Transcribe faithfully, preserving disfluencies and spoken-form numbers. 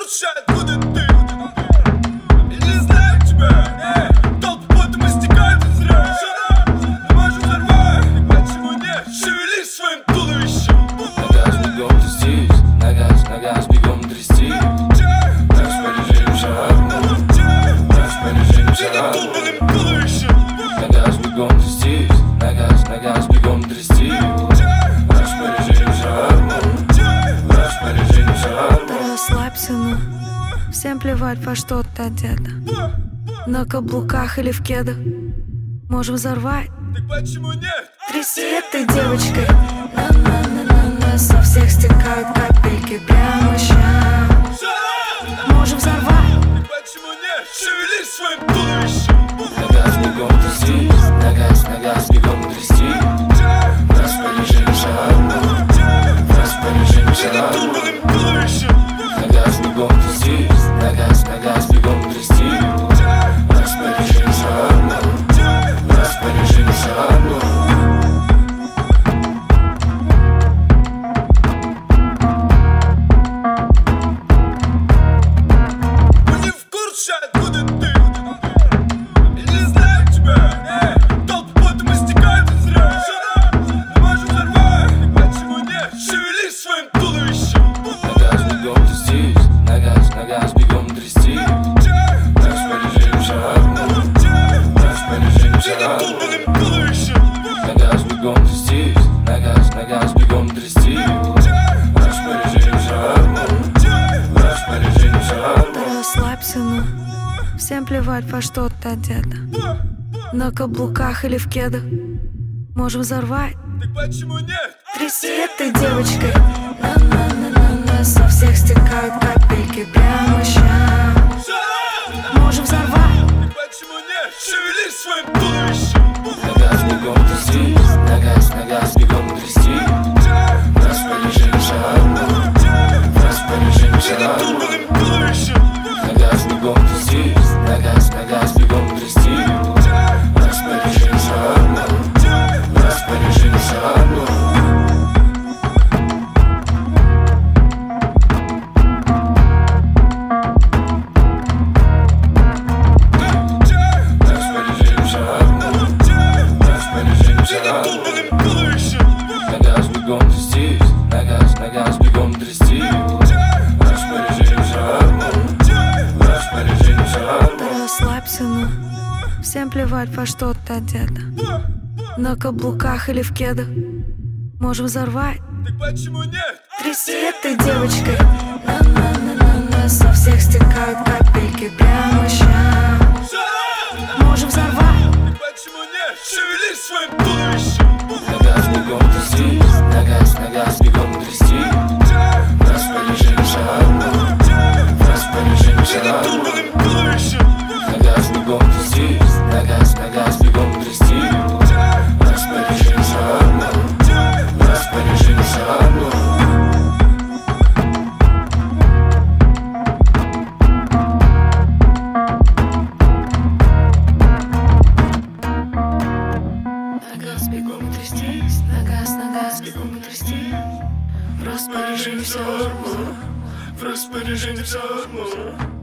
курсе, откуда ты? Я не знаю тебя, эй, толпы потом истекают и зря. Не можешь взорвать, почему нет? Шевели своим туловищем. На газ бегом трястись, на газ, на газ бегом трясти. Распоряжение шагом, распоряжение шагом. На газ бегом трястись, на газ, на газ бегом трясти. Распоряжение шагом, распоряжение шагом. Расслабься, ну, всем плевать, во что ты одета. На каблуках или в кедах можем взорвать. Так почему нет? Тряси этой девочкой. На-на-на-на-на, со всех стекают капельки прямо щас. Можем взорвать. Так почему нет? Шевели своим туловищем. На газ бегом трястись, на газ, на газ бегом трясти. Распоряжение шагом, распоряжение шагом. На газ бегом трястись, на газ, на газ бегом трясти. Распоряжение шагом, распоряжение шагом. Мы не в курсе, откуда ты? Я не знаю тебя, эй, толпы потом истекают и зря. Не можешь взорвать, почему нет? Шевели своим туловищем. На газ бегом трястись, на газ, на газ бегом трясти. Распоряжение шагом, распоряжение шагом. На газ бегом трястись, на газ, на газ бегом трясти. Распоряжение шагом, распоряжение шагом. Расслабься, ну, всем плевать, во что ты одета. На каблуках или в кедах можем взорвать. Так почему нет? Тряси этой девочкой. На-на-на-на-на, со всех стекают капельки прямо щас. Можем взорвать. Так почему нет? Шевели своим туловищем. На газ бегом трястись, на газ, на газ бегом трясти. Распоряжение шагом, распоряжение шагом. На газ бегом трястись, на газ, на газ бегом трясти. Распоряжение шагом, распоряжение шагом. Распоряжение шагом, распоряжение шагом. На газ бегом трястись, на газ, на газ бегом трясти. Распоряжение шагом, распоряжение шагом. Расслабься, ну, всем плевать, во что ты одета. На каблуках или в кедах можем взорвать. Так почему нет? Тряси этой девочкой. На-на-на-на-на, со всех стекают капельки прямо щас. Можем взорвать. Так почему нет? Шевели своим туловищем. На газ бегом трястись, на газ, на газ бегом трясти. Распоряжение шагом, распоряжение шагом. На газ бегом трястись, на газ, на газ бегом трясти. Распоряжение шагом, распоряжение шагом. На газ бегом трястись, на газ, на газ бегом трясти. В распоряжении все, В распоряжении шагом.